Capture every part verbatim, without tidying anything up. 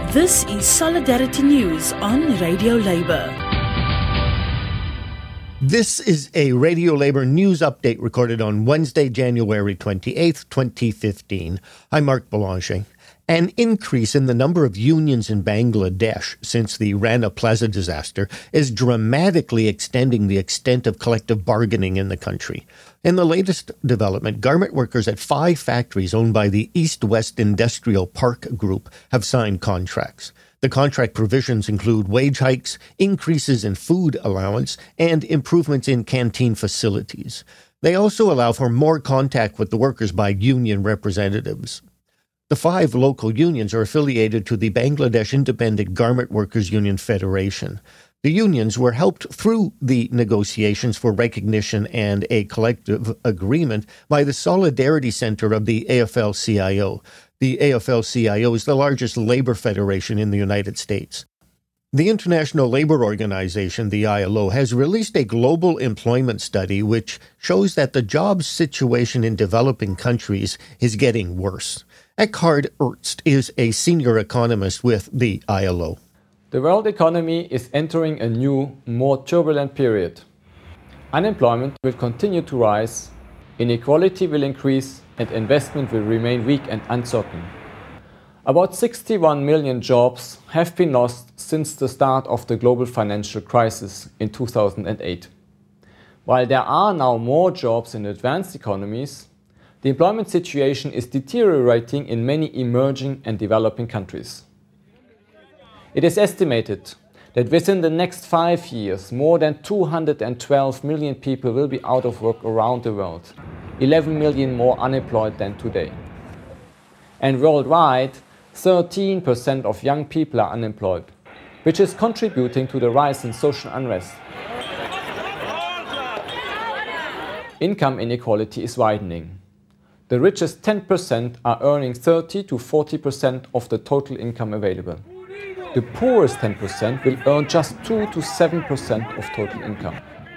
This is Solidarity News on Radio Labour. This is a Radio Labour news update recorded on Wednesday, January twenty-eighth, twenty fifteen. I'm Mark Belanger. An increase in the number of unions in Bangladesh since the Rana Plaza disaster is dramatically extending the extent of collective bargaining in the country. In the latest development, garment workers at five factories owned by the East West Industrial Park Group have signed contracts. The contract provisions include wage hikes, increases in food allowance, and improvements in canteen facilities. They also allow for more contact with the workers by union representatives. The five local unions are affiliated to the Bangladesh Independent Garment Workers Union Federation. The unions were helped through the negotiations for recognition and a collective agreement by the Solidarity Center of the A F L C I O. The A F L C I O is the largest labor federation in the United States. The International Labour Organization, the I L O, has released a global employment study which shows that the job situation in developing countries is getting worse. Eckhard Ernst is a senior economist with the I L O. The world economy is entering a new, more turbulent period. Unemployment will continue to rise, inequality will increase, and investment will remain weak and uncertain. About sixty-one million jobs have been lost since the start of the global financial crisis in two thousand eight. While there are now more jobs in advanced economies, the employment situation is deteriorating in many emerging and developing countries. It is estimated that within the next five years, more than two hundred twelve million people will be out of work around the world, eleven million more unemployed than today. And worldwide, thirteen percent of young people are unemployed, which is contributing to the rise in social unrest. Income inequality is widening. The richest ten percent are earning thirty to forty percent of the total income available. The poorest ten percent will earn just two to seven percent of total income.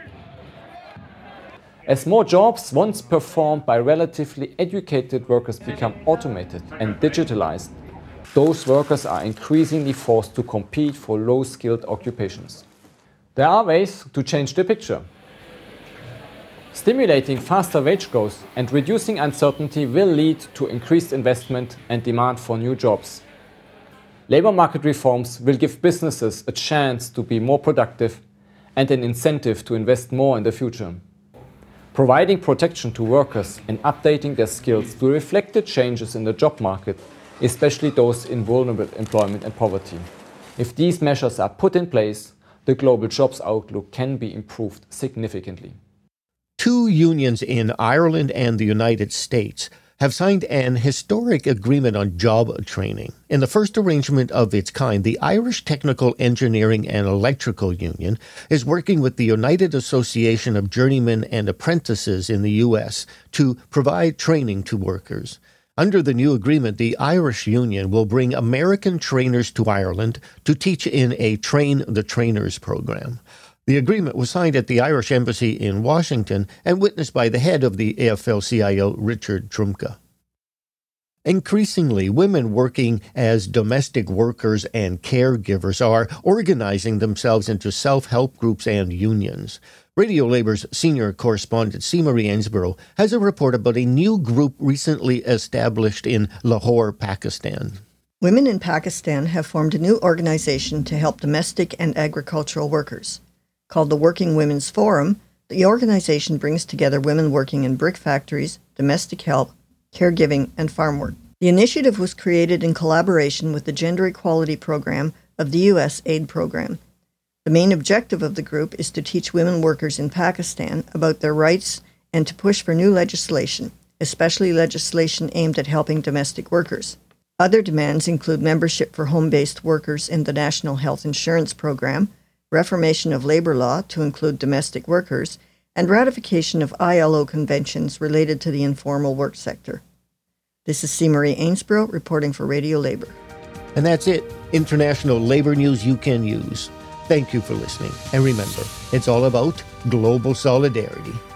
As more jobs once performed by relatively educated workers become automated and digitalized, those workers are increasingly forced to compete for low-skilled occupations. There are ways to change the picture. Stimulating faster wage growth and reducing uncertainty will lead to increased investment and demand for new jobs. Labor market reforms will give businesses a chance to be more productive and an incentive to invest more in the future. Providing protection to workers and updating their skills to reflect the changes in the job market, especially those in vulnerable employment and poverty. If these measures are put in place, the global jobs outlook can be improved significantly. Two unions in Ireland and the United States have signed an historic agreement on job training. In the first arrangement of its kind, the Irish Technical Engineering and Electrical Union is working with the United Association of Journeymen and Apprentices in the U S to provide training to workers. Under the new agreement, the Irish Union will bring American trainers to Ireland to teach in a Train the Trainers program. The agreement was signed at the Irish Embassy in Washington and witnessed by the head of the A F L C I O, Richard Trumka. Increasingly, women working as domestic workers and caregivers are organizing themselves into self-help groups and unions. Radio Labour's senior correspondent, C. Marie Ainsborough, has a report about a new group recently established in Lahore, Pakistan. Women in Pakistan have formed a new organization to help domestic and agricultural workers. Called the Working Women's Forum, the organization brings together women working in brick factories, domestic help, caregiving, and farm work. The initiative was created in collaboration with the Gender Equality Program of the U S AID program. The main objective of the group is to teach women workers in Pakistan about their rights and to push for new legislation, especially legislation aimed at helping domestic workers. Other demands include membership for home-based workers in the National Health Insurance Program, reformation of labor law to include domestic workers, and ratification of I L O conventions related to the informal work sector. This is C. Marie Ainsborough reporting for Radio Labour. And that's it. International labor news you can use. Thank you for listening. And remember, it's all about global solidarity.